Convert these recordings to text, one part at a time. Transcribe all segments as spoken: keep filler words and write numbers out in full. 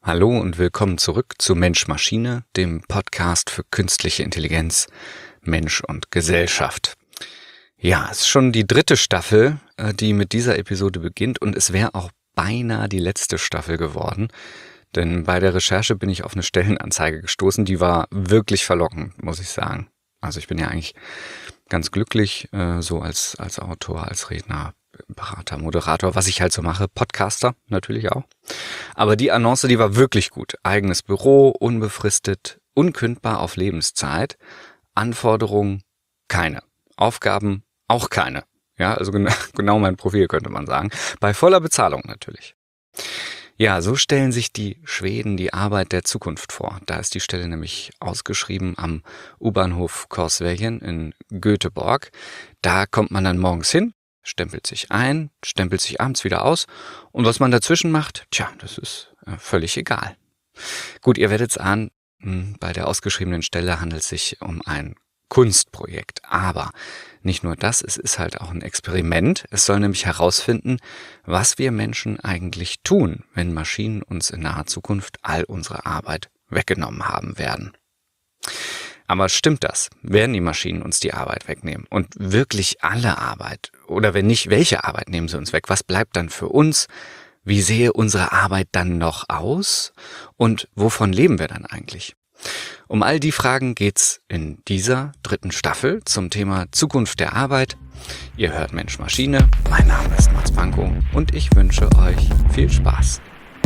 Hallo und willkommen zurück zu Mensch Maschine, dem Podcast für künstliche Intelligenz, Mensch und Gesellschaft. Ja, es ist schon die dritte Staffel, die mit dieser Episode beginnt, und es wäre auch beinahe die letzte Staffel geworden, denn bei der Recherche bin ich auf eine Stellenanzeige gestoßen, die war wirklich verlockend, muss ich sagen. Also ich bin ja eigentlich ganz glücklich, so als, als Autor, als Redner, Berater, Moderator, was ich halt so mache, Podcaster natürlich auch. Aber die Annonce, die war wirklich gut. Eigenes Büro, unbefristet, unkündbar auf Lebenszeit. Anforderungen keine. Aufgaben auch keine. Ja, also genau, genau mein Profil, könnte man sagen. Bei voller Bezahlung natürlich. Ja, so stellen sich die Schweden die Arbeit der Zukunft vor. Da ist die Stelle nämlich ausgeschrieben am U-Bahnhof Korsvegen in Göteborg. Da kommt man dann morgens hin, stempelt sich ein, stempelt sich abends wieder aus, und was man dazwischen macht, tja, das ist äh, völlig egal. Gut, ihr werdet es ahnen, mh, bei der ausgeschriebenen Stelle handelt es sich um ein Kunstprojekt, aber nicht nur das, es ist halt auch ein Experiment. Es soll nämlich herausfinden, was wir Menschen eigentlich tun, wenn Maschinen uns in naher Zukunft all unsere Arbeit weggenommen haben werden. Aber stimmt das? Werden die Maschinen uns die Arbeit wegnehmen? Und wirklich alle Arbeit? Oder wenn nicht, welche Arbeit nehmen sie uns weg? Was bleibt dann für uns? Wie sehe unsere Arbeit dann noch aus? Und wovon leben wir dann eigentlich? Um all die Fragen geht's in dieser dritten Staffel zum Thema Zukunft der Arbeit. Ihr hört Mensch Maschine, mein Name ist Mats Pankow und ich wünsche euch viel Spaß.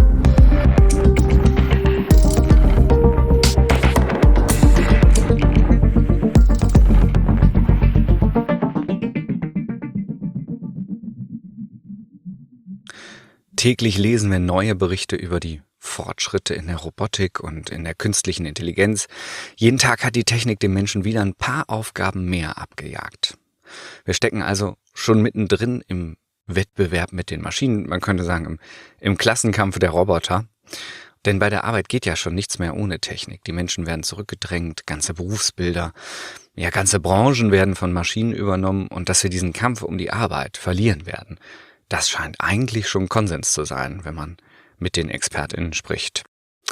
Täglich lesen wir neue Berichte über die Fortschritte in der Robotik und in der künstlichen Intelligenz. Jeden Tag hat die Technik dem Menschen wieder ein paar Aufgaben mehr abgejagt. Wir stecken also schon mittendrin im Wettbewerb mit den Maschinen, man könnte sagen im, im Klassenkampf der Roboter. Denn bei der Arbeit geht ja schon nichts mehr ohne Technik. Die Menschen werden zurückgedrängt, ganze Berufsbilder, ja ganze Branchen werden von Maschinen übernommen, und dass wir diesen Kampf um die Arbeit verlieren werden, das scheint eigentlich schon Konsens zu sein, wenn man mit den ExpertInnen spricht.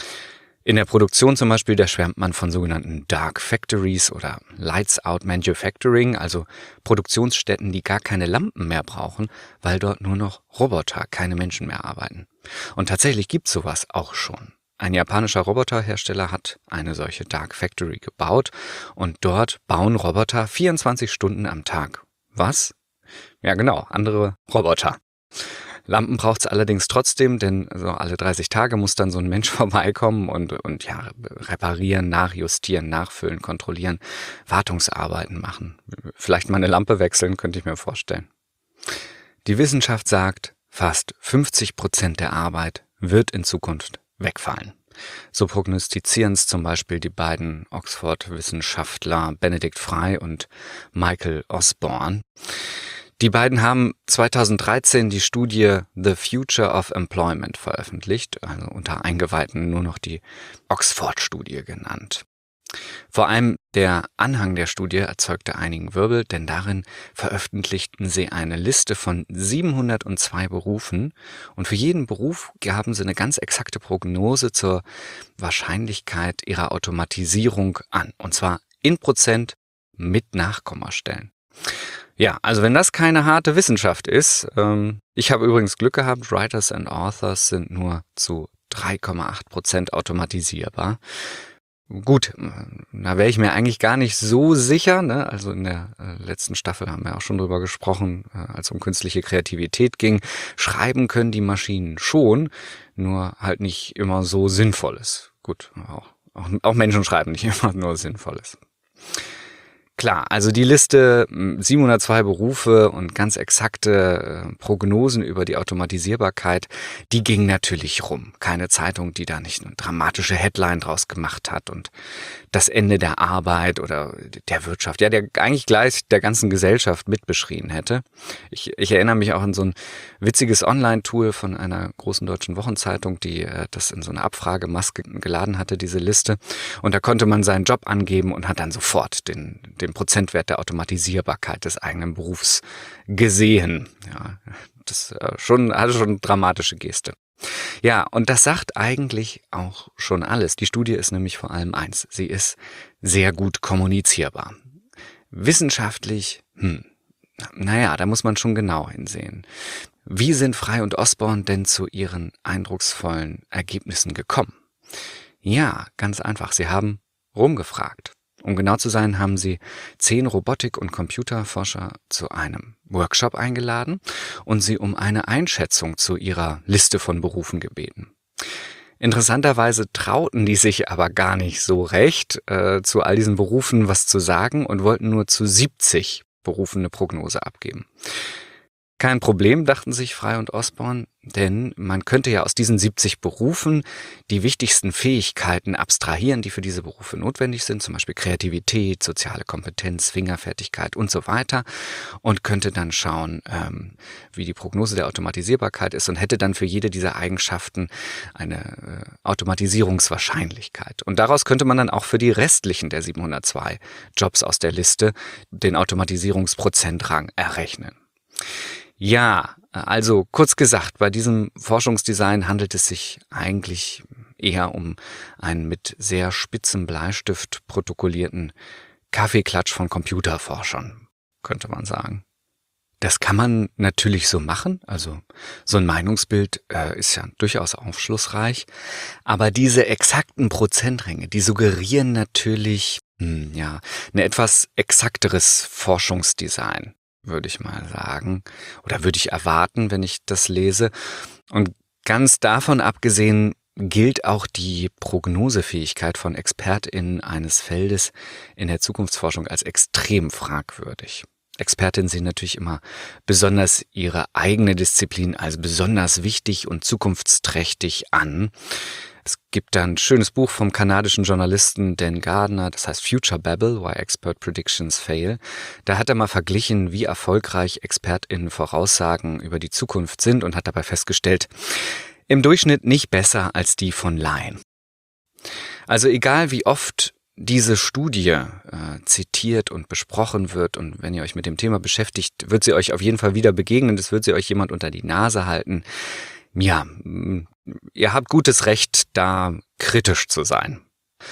In der Produktion zum Beispiel, da schwärmt man von sogenannten Dark Factories oder Lights Out Manufacturing, also Produktionsstätten, die gar keine Lampen mehr brauchen, weil dort nur noch Roboter, keine Menschen mehr arbeiten. Und tatsächlich gibt's sowas auch schon. Ein japanischer Roboterhersteller hat eine solche Dark Factory gebaut, und dort bauen Roboter vierundzwanzig Stunden am Tag. Was? Ja genau, andere Roboter. Lampen braucht's allerdings trotzdem, denn so alle dreißig Tage muss dann so ein Mensch vorbeikommen und, und ja, reparieren, nachjustieren, nachfüllen, kontrollieren, Wartungsarbeiten machen. Vielleicht mal eine Lampe wechseln, könnte ich mir vorstellen. Die Wissenschaft sagt, fast fünfzig Prozent der Arbeit wird in Zukunft wegfallen. So prognostizieren es zum Beispiel die beiden Oxford-Wissenschaftler Benedikt Frey und Michael Osborne. Die beiden haben zweitausenddreizehn die Studie The Future of Employment veröffentlicht, also unter Eingeweihten nur noch die Oxford-Studie genannt. Vor allem der Anhang der Studie erzeugte einigen Wirbel, denn darin veröffentlichten sie eine Liste von siebenhundertzwei Berufen, und für jeden Beruf gaben sie eine ganz exakte Prognose zur Wahrscheinlichkeit ihrer Automatisierung an, und zwar in Prozent mit Nachkommastellen. Ja, also wenn das keine harte Wissenschaft ist, ähm, ich habe übrigens Glück gehabt, Writers and Authors sind nur zu drei Komma acht Prozent automatisierbar. Gut, da wäre ich mir eigentlich gar nicht so sicher, ne? Also in der äh, letzten Staffel haben wir auch schon drüber gesprochen, äh, als es um künstliche Kreativität ging. Schreiben können die Maschinen schon, nur halt nicht immer so Sinnvolles. Gut, auch, auch, auch Menschen schreiben nicht immer nur Sinnvolles. Klar, also die Liste siebenhundertzwei Berufe und ganz exakte äh, Prognosen über die Automatisierbarkeit, die ging natürlich rum. Keine Zeitung, die da nicht eine dramatische Headline draus gemacht hat und das Ende der Arbeit oder der Wirtschaft, ja, der eigentlich gleich der ganzen Gesellschaft mitbeschrien hätte. Ich, ich erinnere mich auch an so ein witziges Online-Tool von einer großen deutschen Wochenzeitung, die äh, das in so eine Abfragemaske geladen hatte, diese Liste. Und da konnte man seinen Job angeben und hat dann sofort den den Prozentwert der Automatisierbarkeit des eigenen Berufs gesehen. Ja, das äh, schon, hatte schon eine dramatische Geste. Ja, und das sagt eigentlich auch schon alles. Die Studie ist nämlich vor allem eins. Sie ist sehr gut kommunizierbar. Wissenschaftlich, hm, naja, da muss man schon genau hinsehen. Wie sind Frey und Osborn denn zu ihren eindrucksvollen Ergebnissen gekommen? Ja, ganz einfach. Sie haben rumgefragt. Um genau zu sein, haben sie zehn Robotik- und Computerforscher zu einem Workshop eingeladen und sie um eine Einschätzung zu ihrer Liste von Berufen gebeten. Interessanterweise trauten die sich aber gar nicht so recht, äh, zu all diesen Berufen was zu sagen und wollten nur zu siebzig Berufen eine Prognose abgeben. Kein Problem, dachten sich Frey und Osborn, denn man könnte ja aus diesen siebzig Berufen die wichtigsten Fähigkeiten abstrahieren, die für diese Berufe notwendig sind, zum Beispiel Kreativität, soziale Kompetenz, Fingerfertigkeit und so weiter, und könnte dann schauen, ähm, wie die Prognose der Automatisierbarkeit ist und hätte dann für jede dieser Eigenschaften eine äh, Automatisierungswahrscheinlichkeit. Und daraus könnte man dann auch für die restlichen der siebenhundertzwei Jobs aus der Liste den Automatisierungsprozentrang errechnen. Ja, also kurz gesagt, bei diesem Forschungsdesign handelt es sich eigentlich eher um einen mit sehr spitzem Bleistift protokollierten Kaffeeklatsch von Computerforschern, könnte man sagen. Das kann man natürlich so machen, also so ein Meinungsbild äh, ist ja durchaus aufschlussreich, aber diese exakten Prozentränge, die suggerieren natürlich hm, ja, ein etwas exakteres Forschungsdesign, würde ich mal sagen, oder würde ich erwarten, wenn ich das lese. Und ganz davon abgesehen gilt auch die Prognosefähigkeit von ExpertInnen eines Feldes in der Zukunftsforschung als extrem fragwürdig. Expertinnen sehen natürlich immer besonders ihre eigene Disziplin als besonders wichtig und zukunftsträchtig an. Es gibt da ein schönes Buch vom kanadischen Journalisten Dan Gardner, das heißt Future Babble, Why Expert Predictions Fail. Da hat er mal verglichen, wie erfolgreich ExpertInnen Voraussagen über die Zukunft sind und hat dabei festgestellt, im Durchschnitt nicht besser als die von Laien. Also egal wie oft diese Studie äh, zitiert und besprochen wird und wenn ihr euch mit dem Thema beschäftigt, wird sie euch auf jeden Fall wieder begegnen, das wird sie euch jemand unter die Nase halten. Ja, ihr habt gutes Recht, da kritisch zu sein.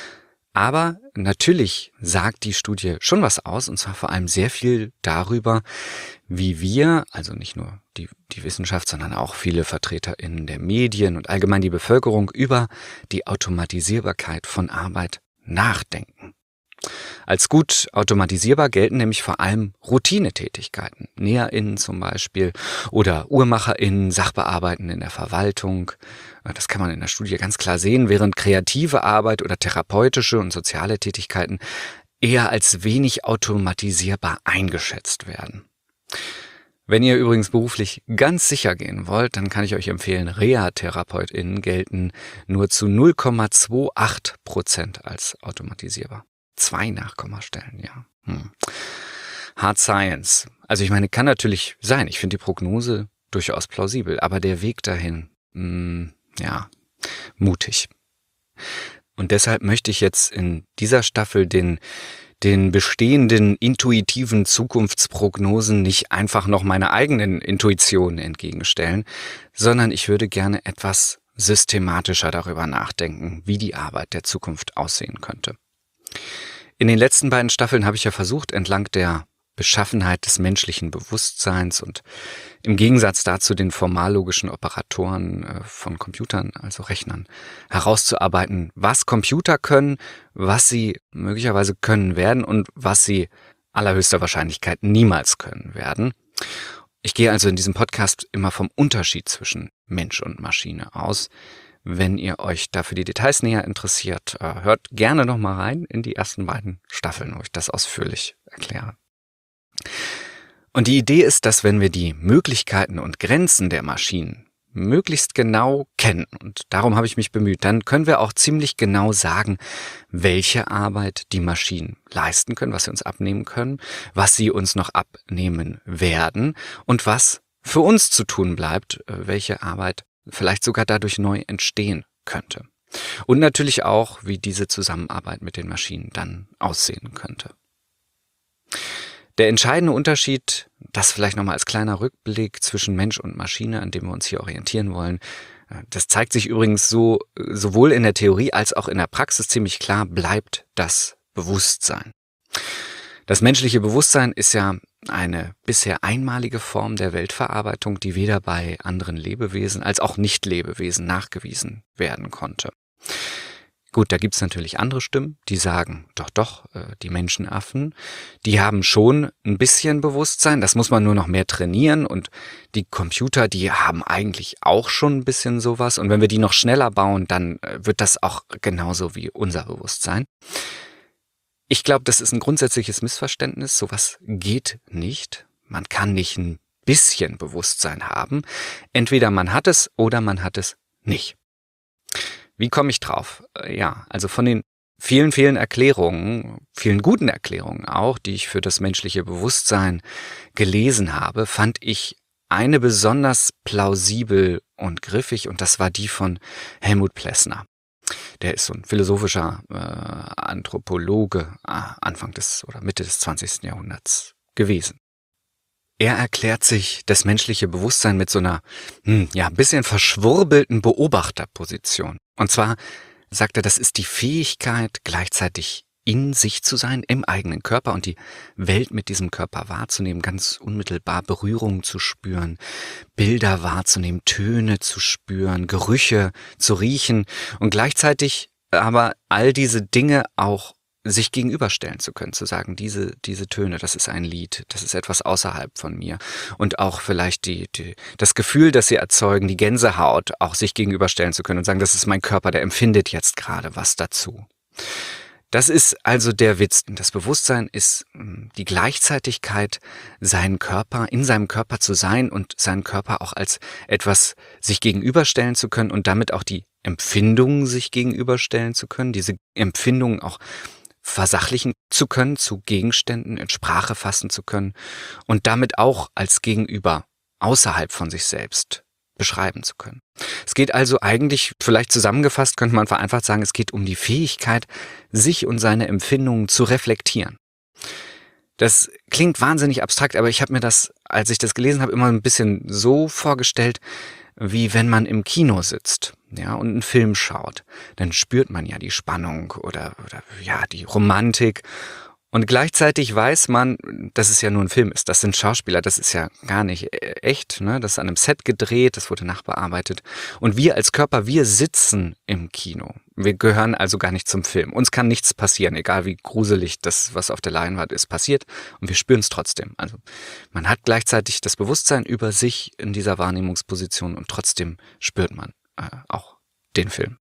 Aber natürlich sagt die Studie schon was aus, und zwar vor allem sehr viel darüber, wie wir, also nicht nur die, die Wissenschaft, sondern auch viele VertreterInnen der Medien und allgemein die Bevölkerung über die Automatisierbarkeit von Arbeit nachdenken. Als gut automatisierbar gelten nämlich vor allem Routinetätigkeiten, NäherInnen zum Beispiel oder UhrmacherInnen, Sachbearbeitende in der Verwaltung. Das kann man in der Studie ganz klar sehen, während kreative Arbeit oder therapeutische und soziale Tätigkeiten eher als wenig automatisierbar eingeschätzt werden. Wenn ihr übrigens beruflich ganz sicher gehen wollt, dann kann ich euch empfehlen, Reha-TherapeutInnen gelten nur zu null Komma achtundzwanzig Prozent als automatisierbar. Zwei Nachkommastellen, ja. Hm. Hard Science. Also ich meine, kann natürlich sein. Ich finde die Prognose durchaus plausibel, aber der Weg dahin, mh, ja, mutig. Und deshalb möchte ich jetzt in dieser Staffel den den bestehenden intuitiven Zukunftsprognosen nicht einfach noch meine eigenen Intuitionen entgegenstellen, sondern ich würde gerne etwas systematischer darüber nachdenken, wie die Arbeit der Zukunft aussehen könnte. In den letzten beiden Staffeln habe ich ja versucht, entlang der Beschaffenheit des menschlichen Bewusstseins und im Gegensatz dazu den formallogischen Operatoren von Computern, also Rechnern, herauszuarbeiten, was Computer können, was sie möglicherweise können werden und was sie allerhöchster Wahrscheinlichkeit niemals können werden. Ich gehe also in diesem Podcast immer vom Unterschied zwischen Mensch und Maschine aus. Wenn ihr euch dafür die Details näher interessiert, hört gerne noch mal rein in die ersten beiden Staffeln, wo ich das ausführlich erkläre. Und die Idee ist, dass wenn wir die Möglichkeiten und Grenzen der Maschinen möglichst genau kennen, und darum habe ich mich bemüht, dann können wir auch ziemlich genau sagen, welche Arbeit die Maschinen leisten können, was sie uns abnehmen können, was sie uns noch abnehmen werden und was für uns zu tun bleibt, welche Arbeit vielleicht sogar dadurch neu entstehen könnte. Und natürlich auch, wie diese Zusammenarbeit mit den Maschinen dann aussehen könnte. Der entscheidende Unterschied, das vielleicht nochmal als kleiner Rückblick zwischen Mensch und Maschine, an dem wir uns hier orientieren wollen, Das zeigt sich übrigens so sowohl in der Theorie als auch in der Praxis ziemlich klar, bleibt das Bewusstsein. Das menschliche Bewusstsein ist ja eine bisher einmalige Form der Weltverarbeitung, die weder bei anderen Lebewesen als auch Nicht-Lebewesen nachgewiesen werden konnte. Gut, da gibt's natürlich andere Stimmen, die sagen, doch, doch, die Menschenaffen, die haben schon ein bisschen Bewusstsein, das muss man nur noch mehr trainieren und die Computer, die haben eigentlich auch schon ein bisschen sowas und wenn wir die noch schneller bauen, dann wird das auch genauso wie unser Bewusstsein. Ich glaube, das ist ein grundsätzliches Missverständnis, sowas geht nicht. Man kann nicht ein bisschen Bewusstsein haben, entweder man hat es oder man hat es nicht. Wie komme ich drauf? Ja, also von den vielen, vielen Erklärungen, vielen guten Erklärungen auch, die ich für das menschliche Bewusstsein gelesen habe, fand ich eine besonders plausibel und griffig und das war die von Helmut Plessner. Der ist so ein philosophischer äh, Anthropologe äh, Anfang des oder Mitte des zwanzigsten Jahrhunderts gewesen. Er erklärt sich das menschliche Bewusstsein mit so einer, hm, ja, ein bisschen verschwurbelten Beobachterposition. Und zwar sagt er, das ist die Fähigkeit, gleichzeitig in sich zu sein, im eigenen Körper und die Welt mit diesem Körper wahrzunehmen, ganz unmittelbar Berührungen zu spüren, Bilder wahrzunehmen, Töne zu spüren, Gerüche zu riechen und gleichzeitig aber all diese Dinge auch sich gegenüberstellen zu können, zu sagen, diese diese Töne, das ist ein Lied, das ist etwas außerhalb von mir und auch vielleicht die, die das Gefühl, das sie erzeugen, die Gänsehaut, auch sich gegenüberstellen zu können und sagen, das ist mein Körper, der empfindet jetzt gerade was dazu. Das ist also der Witz. Das Bewusstsein ist die Gleichzeitigkeit, seinen Körper, in seinem Körper zu sein und seinen Körper auch als etwas sich gegenüberstellen zu können und damit auch die Empfindungen sich gegenüberstellen zu können, diese Empfindungen auch versachlichen zu können, zu Gegenständen in Sprache fassen zu können und damit auch als Gegenüber außerhalb von sich selbst beschreiben zu können. Es geht also eigentlich, vielleicht zusammengefasst, könnte man vereinfacht sagen, es geht um die Fähigkeit, sich und seine Empfindungen zu reflektieren. Das klingt wahnsinnig abstrakt, aber ich habe mir das, als ich das gelesen habe, immer ein bisschen so vorgestellt, wie wenn man im Kino sitzt, ja, und einen Film schaut. Dann spürt man ja die Spannung oder, oder ja, die Romantik. Und gleichzeitig weiß man, dass es ja nur ein Film ist. Das sind Schauspieler, das ist ja gar nicht echt, ne? Das ist an einem Set gedreht, das wurde nachbearbeitet. Und wir als Körper, wir sitzen im Kino. Wir gehören also gar nicht zum Film. Uns kann nichts passieren, egal wie gruselig das, was auf der Leinwand ist, passiert. Und wir spüren es trotzdem. Also man hat gleichzeitig das Bewusstsein über sich in dieser Wahrnehmungsposition und trotzdem spürt man äh, auch den Film.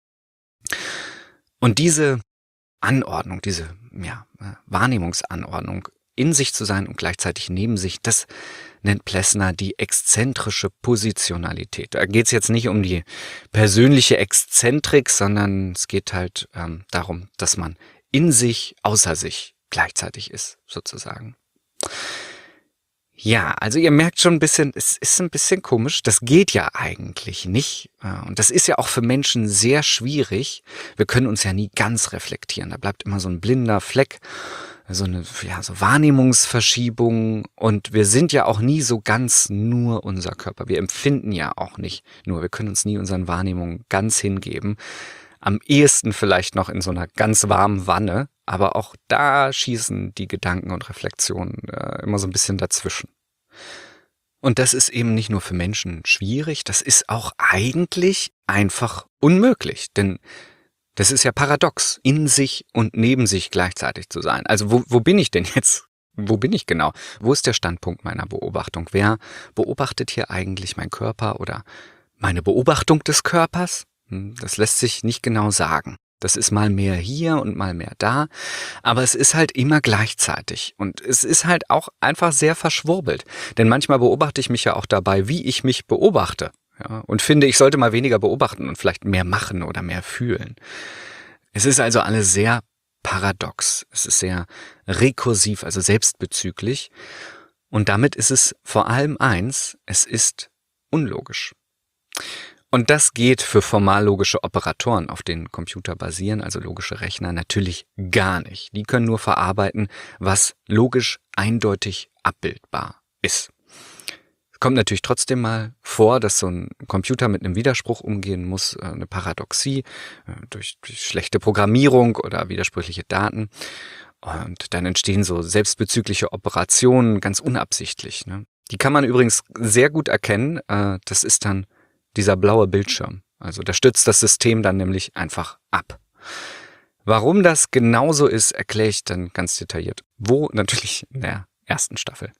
Und diese Anordnung, diese ja, Wahrnehmungsanordnung, in sich zu sein und gleichzeitig neben sich, das nennt Plessner die exzentrische Positionalität. Da geht es jetzt nicht um die persönliche Exzentrik, sondern es geht halt ähm, darum, dass man in sich, außer sich gleichzeitig ist, sozusagen. Ja, also ihr merkt schon ein bisschen, es ist ein bisschen komisch. Das geht ja eigentlich nicht. Und das ist ja auch für Menschen sehr schwierig. Wir können uns ja nie ganz reflektieren. Da bleibt immer so ein blinder Fleck, so eine ja, so Wahrnehmungsverschiebung. Und wir sind ja auch nie so ganz nur unser Körper. Wir empfinden ja auch nicht nur. Wir können uns nie unseren Wahrnehmungen ganz hingeben. Am ehesten vielleicht noch in so einer ganz warmen Wanne, aber auch da schießen die Gedanken und Reflexionen äh, immer so ein bisschen dazwischen. Und das ist eben nicht nur für Menschen schwierig, das ist auch eigentlich einfach unmöglich, denn das ist ja paradox, in sich und neben sich gleichzeitig zu sein. Also wo, wo bin ich denn jetzt? Wo bin ich genau? Wo ist der Standpunkt meiner Beobachtung? Wer beobachtet hier eigentlich meinen Körper oder meine Beobachtung des Körpers? Das lässt sich nicht genau sagen. Das ist mal mehr hier und mal mehr da, aber es ist halt immer gleichzeitig und es ist halt auch einfach sehr verschwurbelt, denn manchmal beobachte ich mich ja auch dabei, wie ich mich beobachte, ja, und finde, ich sollte mal weniger beobachten und vielleicht mehr machen oder mehr fühlen. Es ist also alles sehr paradox, es ist sehr rekursiv, also selbstbezüglich und damit ist es vor allem eins, es ist unlogisch. Und das geht für formallogische Operatoren, auf denen Computer basieren, also logische Rechner, natürlich gar nicht. Die können nur verarbeiten, was logisch eindeutig abbildbar ist. Kommt natürlich trotzdem mal vor, dass so ein Computer mit einem Widerspruch umgehen muss, äh, eine Paradoxie äh, durch, durch schlechte Programmierung oder widersprüchliche Daten. Und dann entstehen so selbstbezügliche Operationen ganz unabsichtlich. Ne? Die kann man übrigens sehr gut erkennen. Äh, das ist dann dieser blaue Bildschirm. Also da stürzt das System dann nämlich einfach ab. Warum das genauso ist, erkläre ich dann ganz detailliert. Wo? Natürlich in der ersten Staffel.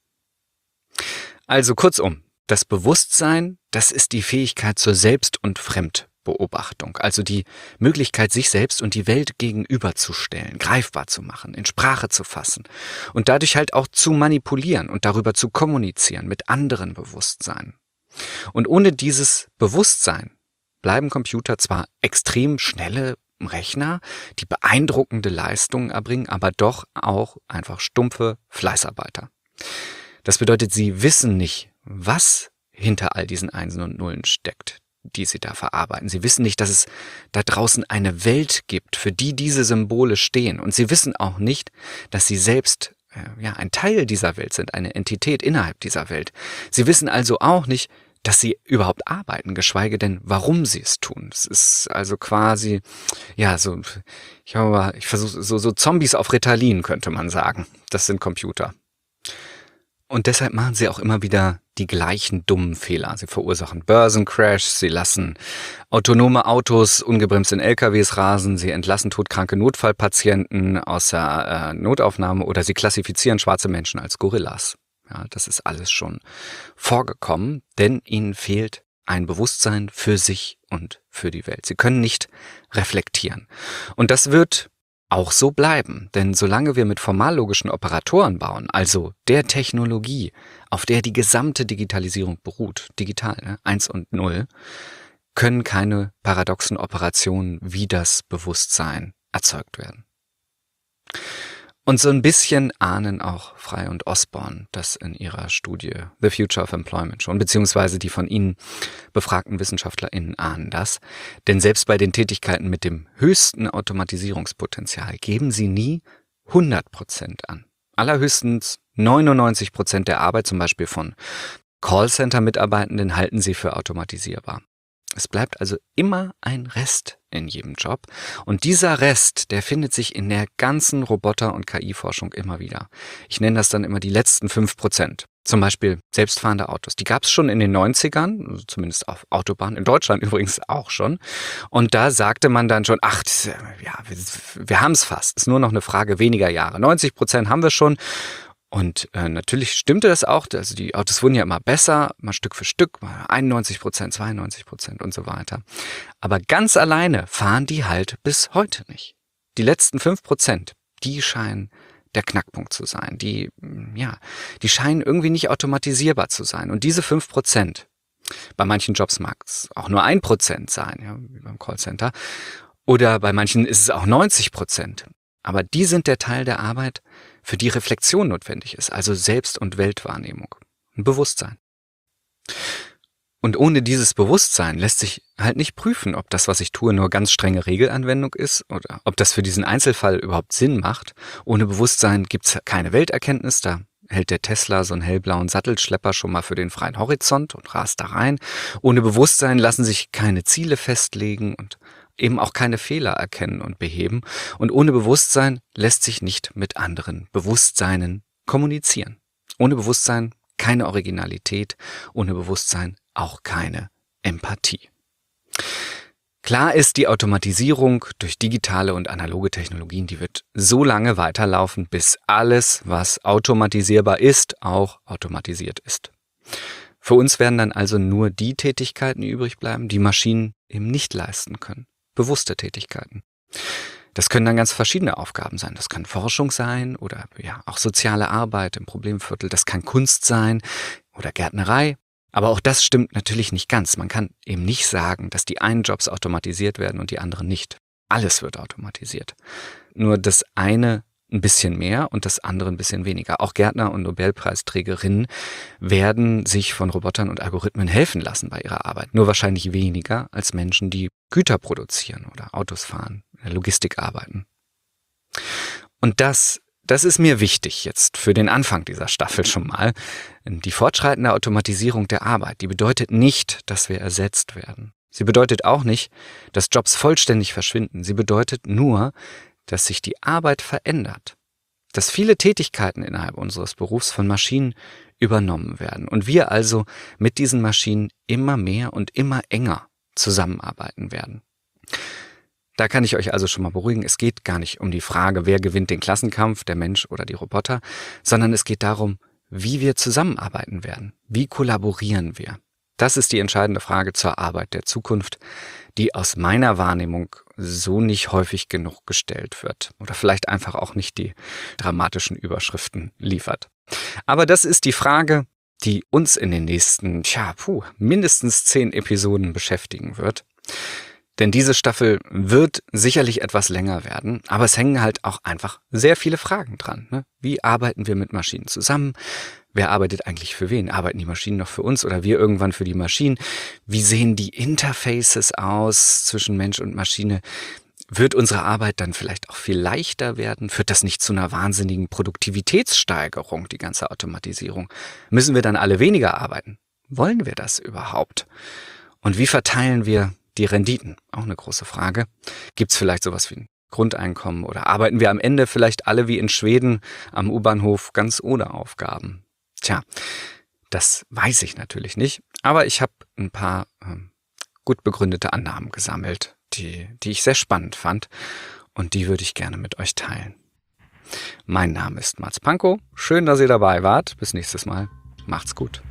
Also kurzum, das Bewusstsein, das ist die Fähigkeit zur Selbst- und Fremdbeobachtung. Also die Möglichkeit, sich selbst und die Welt gegenüberzustellen, greifbar zu machen, in Sprache zu fassen und dadurch halt auch zu manipulieren und darüber zu kommunizieren mit anderen Bewusstseinen. Und ohne dieses Bewusstsein bleiben Computer zwar extrem schnelle Rechner, die beeindruckende Leistungen erbringen, aber doch auch einfach stumpfe Fleißarbeiter. Das bedeutet, sie wissen nicht, was hinter all diesen Einsen und Nullen steckt, die sie da verarbeiten. Sie wissen nicht, dass es da draußen eine Welt gibt, für die diese Symbole stehen. Und sie wissen auch nicht, dass sie selbst äh, ja, ein Teil dieser Welt sind, eine Entität innerhalb dieser Welt. Sie wissen also auch nicht, dass sie überhaupt arbeiten, geschweige denn, warum sie es tun. Es ist also quasi, ja, so, ich habe mal, ich versuche, so, so Zombies auf Ritalin, könnte man sagen. Das sind Computer. Und deshalb machen sie auch immer wieder die gleichen dummen Fehler. Sie verursachen Börsencrashs, sie lassen autonome Autos ungebremst in L K Ws rasen, sie entlassen todkranke Notfallpatienten aus der äh, Notaufnahme oder sie klassifizieren schwarze Menschen als Gorillas. Ja, das ist alles schon vorgekommen, denn ihnen fehlt ein Bewusstsein für sich und für die Welt. Sie können nicht reflektieren. Und das wird auch so bleiben, denn solange wir mit formallogischen Operatoren bauen, also der Technologie, auf der die gesamte Digitalisierung beruht, digital, ne, eins und null, können keine paradoxen Operationen wie das Bewusstsein erzeugt werden. Und so ein bisschen ahnen auch Frey und Osborne das in ihrer Studie The Future of Employment schon, beziehungsweise die von ihnen befragten WissenschaftlerInnen ahnen das. Denn selbst bei den Tätigkeiten mit dem höchsten Automatisierungspotenzial geben sie nie hundert Prozent an. Allerhöchstens neunundneunzig Prozent der Arbeit, zum Beispiel von Callcenter-Mitarbeitenden, halten sie für automatisierbar. Es bleibt also immer ein Rest in jedem Job. Und dieser Rest, der findet sich in der ganzen Roboter- und K I-Forschung immer wieder. Ich nenne das dann immer die letzten fünf Prozent. Zum Beispiel selbstfahrende Autos. Die gab es schon in den neunzigern, also zumindest auf Autobahnen, in Deutschland übrigens auch schon. Und da sagte man dann schon, ach, das, ja, wir, wir haben es fast. Es ist nur noch eine Frage weniger Jahre. neunzig Prozent haben wir schon. Und äh, natürlich stimmte das auch, also die Autos wurden ja immer besser, mal Stück für Stück, mal einundneunzig Prozent, zweiundneunzig Prozent und so weiter. Aber ganz alleine fahren die halt bis heute nicht. Die letzten fünf Prozent, die scheinen der Knackpunkt zu sein. Die, ja, die scheinen irgendwie nicht automatisierbar zu sein. Und diese fünf Prozent, bei manchen Jobs mag es auch nur ein Prozent sein, ja, wie beim Callcenter, oder bei manchen ist es auch neunzig Prozent. Aber die sind der Teil der Arbeit, für die Reflexion notwendig ist, also Selbst- und Weltwahrnehmung, ein Bewusstsein. Und ohne dieses Bewusstsein lässt sich halt nicht prüfen, ob das, was ich tue, nur ganz strenge Regelanwendung ist oder ob das für diesen Einzelfall überhaupt Sinn macht. Ohne Bewusstsein gibt's keine Welterkenntnis, da hält der Tesla so einen hellblauen Sattelschlepper schon mal für den freien Horizont und rast da rein. Ohne Bewusstsein lassen sich keine Ziele festlegen und eben auch keine Fehler erkennen und beheben. Und ohne Bewusstsein lässt sich nicht mit anderen Bewusstseinen kommunizieren. Ohne Bewusstsein keine Originalität, ohne Bewusstsein auch keine Empathie. Klar ist, die Automatisierung durch digitale und analoge Technologien, die wird so lange weiterlaufen, bis alles, was automatisierbar ist, auch automatisiert ist. Für uns werden dann also nur die Tätigkeiten übrig bleiben, die Maschinen eben nicht leisten können. Bewusste Tätigkeiten. Das können dann ganz verschiedene Aufgaben sein. Das kann Forschung sein oder ja auch soziale Arbeit im Problemviertel. Das kann Kunst sein oder Gärtnerei. Aber auch das stimmt natürlich nicht ganz. Man kann eben nicht sagen, dass die einen Jobs automatisiert werden und die anderen nicht. Alles wird automatisiert. Nur das eine ein bisschen mehr und das andere ein bisschen weniger. Auch Gärtner und Nobelpreisträgerinnen werden sich von Robotern und Algorithmen helfen lassen bei ihrer Arbeit. Nur wahrscheinlich weniger als Menschen, die Güter produzieren oder Autos fahren, in der Logistik arbeiten. Und das, Das ist mir wichtig jetzt für den Anfang dieser Staffel schon mal. Die fortschreitende Automatisierung der Arbeit, die bedeutet nicht, dass wir ersetzt werden. Sie bedeutet auch nicht, dass Jobs vollständig verschwinden. Sie bedeutet nur, dass sich die Arbeit verändert. Dass viele Tätigkeiten innerhalb unseres Berufs von Maschinen übernommen werden und wir also mit diesen Maschinen immer mehr und immer enger zusammenarbeiten werden. Da kann ich euch also schon mal beruhigen, es geht gar nicht um die Frage, wer gewinnt den Klassenkampf, der Mensch oder die Roboter, sondern es geht darum, wie wir zusammenarbeiten werden, wie kollaborieren wir. Das ist die entscheidende Frage zur Arbeit der Zukunft, die aus meiner Wahrnehmung so nicht häufig genug gestellt wird oder vielleicht einfach auch nicht die dramatischen Überschriften liefert. Aber das ist die Frage, die uns in den nächsten, tja, puh, mindestens zehn Episoden beschäftigen wird. Denn diese Staffel wird sicherlich etwas länger werden, aber es hängen halt auch einfach sehr viele Fragen dran. Ne? Wie arbeiten wir mit Maschinen zusammen? Wer arbeitet eigentlich für wen? Arbeiten die Maschinen noch für uns oder wir irgendwann für die Maschinen? Wie sehen die Interfaces aus zwischen Mensch und Maschine? Wird unsere Arbeit dann vielleicht auch viel leichter werden? Führt das nicht zu einer wahnsinnigen Produktivitätssteigerung, die ganze Automatisierung? Müssen wir dann alle weniger arbeiten? Wollen wir das überhaupt? Und wie verteilen wir die Renditen? Auch eine große Frage. Gibt es vielleicht sowas wie ein Grundeinkommen oder arbeiten wir am Ende vielleicht alle wie in Schweden am U-Bahnhof ganz ohne Aufgaben? Tja, das weiß ich natürlich nicht, aber ich habe ein paar ähm, gut begründete Annahmen gesammelt, die, die ich sehr spannend fand und die würde ich gerne mit euch teilen. Mein Name ist Mats Pankow. Schön, dass ihr dabei wart. Bis nächstes Mal. Macht's gut.